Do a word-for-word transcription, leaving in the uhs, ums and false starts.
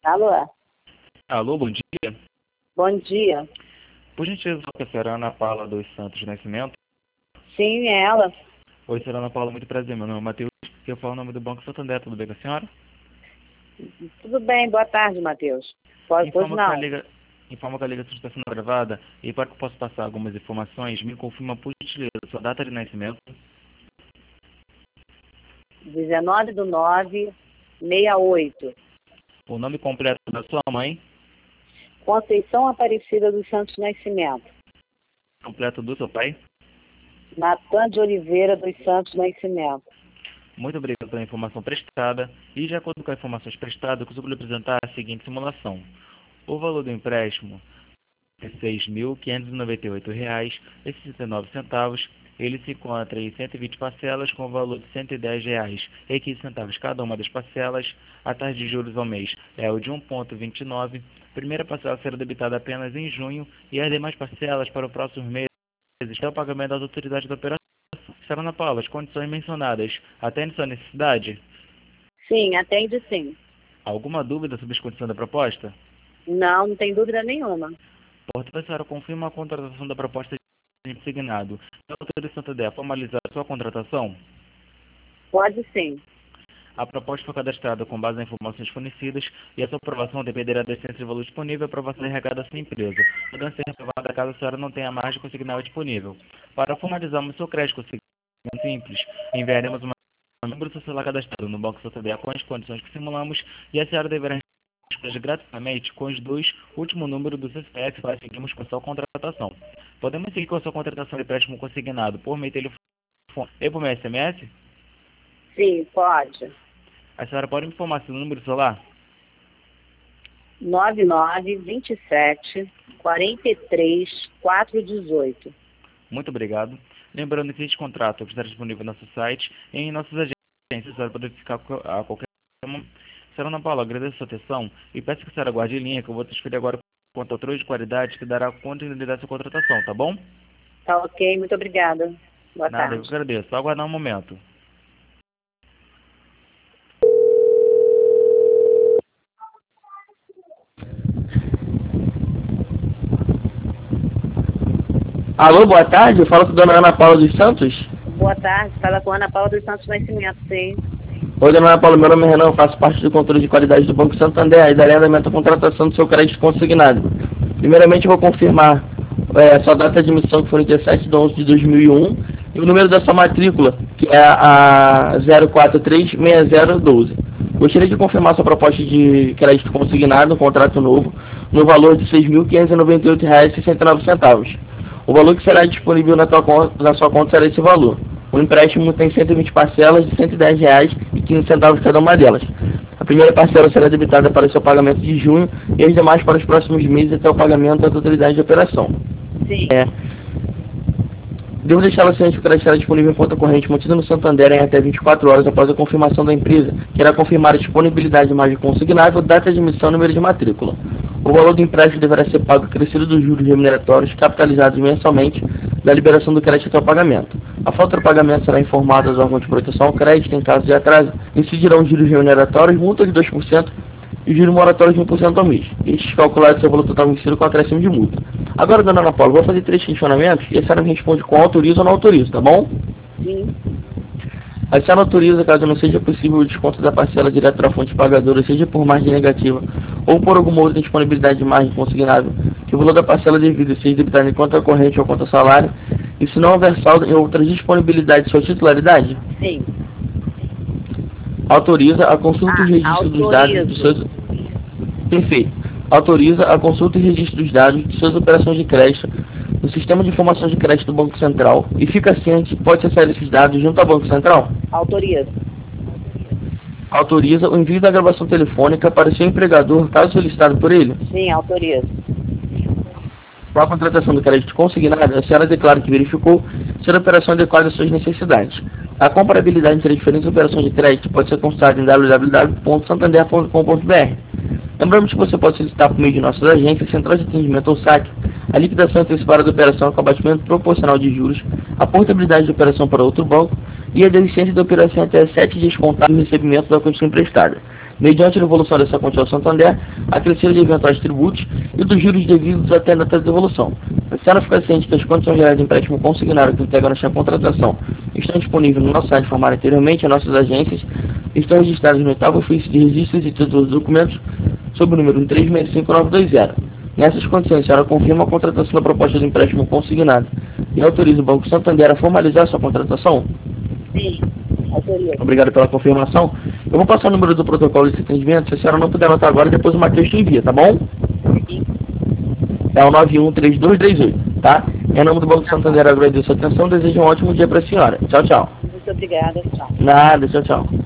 Alô? Alô, bom dia. Bom dia. Por gentileza, a senhora Ana Paula dos Santos Nascimento? Sim, é ela. Oi, senhora Ana Paula, muito prazer. Meu nome é Matheus, eu falo o nome do Banco Santander, tudo bem com a senhora? Tudo bem, boa tarde, Matheus. Pode, pois Informa que, a não. liga... Informa que a ligação está sendo gravada e para que eu possa passar algumas informações, me confirma por gentileza sua data de nascimento. dezenove do nove, sessenta e oito. O nome completo da sua mãe. Conceição Aparecida dos Santos Nascimento. Completo do seu pai. Natan de Oliveira dos Santos Nascimento. Muito obrigado pela informação prestada. E de acordo com as informações prestadas, eu consigo lhe apresentar a seguinte simulação. O valor do empréstimo é seis mil quinhentos e noventa e oito reais e sessenta e nove centavos. Ele se encontra em cento e vinte parcelas com o valor de cento e dez reais e quinze centavos cada uma das parcelas. A taxa de juros ao mês é o de um vírgula vinte e nove. Primeira parcela será debitada apenas em junho e as demais parcelas para os próximos meses até o pagamento das autoridades da operação. Senhora Ana Paula, as condições mencionadas atendem sua necessidade? Sim, atende sim. Alguma dúvida sobre as condições da proposta? Não, não tem dúvida nenhuma. Portanto, a senhora confirma a contratação da proposta de designado. A autoridade Santander formalizar a sua contratação? Pode sim. A proposta foi cadastrada com base nas informações fornecidas e a sua aprovação dependerá da essência de valor disponível e aprovação regada da sua empresa, podendo ser aprovada caso a senhora não tenha margem consignada disponível. Para formalizarmos seu crédito consignado simples, enviaremos uma número do celular cadastrado no Banco Santander com as condições que simulamos e a senhora deverá responder gratuitamente com os dois últimos números do C C F para seguirmos com a sua contratação. Podemos seguir com a sua contratação de empréstimo consignado por meio de telefone e por meio de S M S? Sim, pode. A senhora pode me informar seu número do celular? nove nove, vinte e sete, quarenta e três, quatrocentos e dezoito. Muito obrigado. Lembrando que este contrato estará disponível no nosso site e em nossas agências. A senhora pode ficar a qualquer momento. Senhora Ana Paula, agradeço a sua atenção e peço que a senhora guarde em linha que eu vou transferir agora com a controle de qualidade que dará continuidade da sua contratação, tá bom? Tá ok, muito obrigada. Boa Nada, tarde. eu agradeço. Só aguardar um momento. Alô, boa tarde, eu falo com a dona Ana Paula dos Santos. Boa tarde, fala com a Ana Paula dos Santos Nascimento, sim. Oi, dona Ana Paula, meu nome é Renan, eu faço parte do controle de qualidade do Banco Santander e darei andamento à contratação do seu crédito consignado. Primeiramente, eu vou confirmar é, a sua data de emissão, que foi no dia sete de onze de dois mil e um, e o número da sua matrícula, que é a zero quatro três seis zero um dois. Gostaria de confirmar sua proposta de crédito consignado, um contrato novo, no valor de seis mil quinhentos e noventa e oito reais e sessenta e nove centavos. O valor que será disponível na, tua conta, na sua conta será esse valor. O empréstimo tem cento e vinte parcelas de cento e dez reais e quinze centavos cada uma delas. A primeira parcela será debitada para o seu pagamento de junho e as demais para os próximos meses até o pagamento da totalidade de operação. Sim. É. Devo deixá-la ciente que o crédito será disponível em conta corrente mantida no Santander em até vinte e quatro horas após a confirmação da empresa, que irá confirmar a disponibilidade de margem consignável, data de emissão e número de matrícula. O valor do empréstimo deverá ser pago acrescido dos juros remuneratórios capitalizados mensalmente da liberação do crédito até o pagamento. A falta do pagamento será informada aos órgãos de proteção ao crédito em caso de atraso. Incidirão juros remuneratórios, multa de dois por cento e juros moratórios de um por cento ao mês. Estes calculados seu valor total vencido com acréscimo de multa. Agora, dona Ana Paula, vou fazer três questionamentos e a senhora me responde com autoriza ou não autoriza, tá bom? Sim. A senhora autoriza, caso não seja possível o desconto da parcela direto da fonte pagadora, seja por margem negativa ou por alguma outra disponibilidade de margem consignável, que o valor da parcela devida seja debitado em conta corrente ou conta salário, e se não houver saldo em outras disponibilidades de sua titularidade? Sim. Autoriza a consulta e Ah, registro dos dados dos seus... Perfeito. Autoriza a consulta e registro dos dados de suas operações de crédito no Sistema de Informações de Crédito do Banco Central e fica ciente que pode acessar esses dados junto ao Banco Central? Autoriza. Autoriza o envio da gravação telefônica para o seu empregador, caso solicitado por ele? Sim, autoriza. Com a contratação do crédito consignado, a senhora declara que verificou se a operação é adequada às suas necessidades. A comparabilidade entre as diferentes operações de crédito pode ser consultada em w w w ponto santander ponto com ponto b r. Lembramos que você pode solicitar por meio de nossas agências, centrais de atendimento ou saque, a liquidação antecipada da operação com abatimento proporcional de juros, a portabilidade de operação para outro banco e a desistência da operação até sete dias contados do recebimento da quantia emprestada. mediante a devolução dessa quantia ao Santander, acrescido de eventuais tributos e dos juros devidos até a data de devolução. Será ficar ciente que as condições gerais de empréstimo consignado que integram esta contratação estão disponíveis no nosso site informado anteriormente. As nossas agências estão registradas no oitavo ofício de registros e títulos dos documentos sob o número três seis cinco nove dois zero. Nessas condições, a senhora confirma a contratação da proposta de empréstimo consignado e autoriza o Banco Santander a formalizar sua contratação? Sim, autorizo. Obrigado pela confirmação. Eu vou passar o número do protocolo de atendimento. Se a senhora não puder anotar agora, depois o Matheus te envia, tá bom? Sim. É o nove um três dois três oito, tá? Em nome do Banco Santander, agradeço a atenção. Desejo um ótimo dia para a senhora. Tchau, tchau. Muito obrigada, tchau. Nada, tchau, tchau.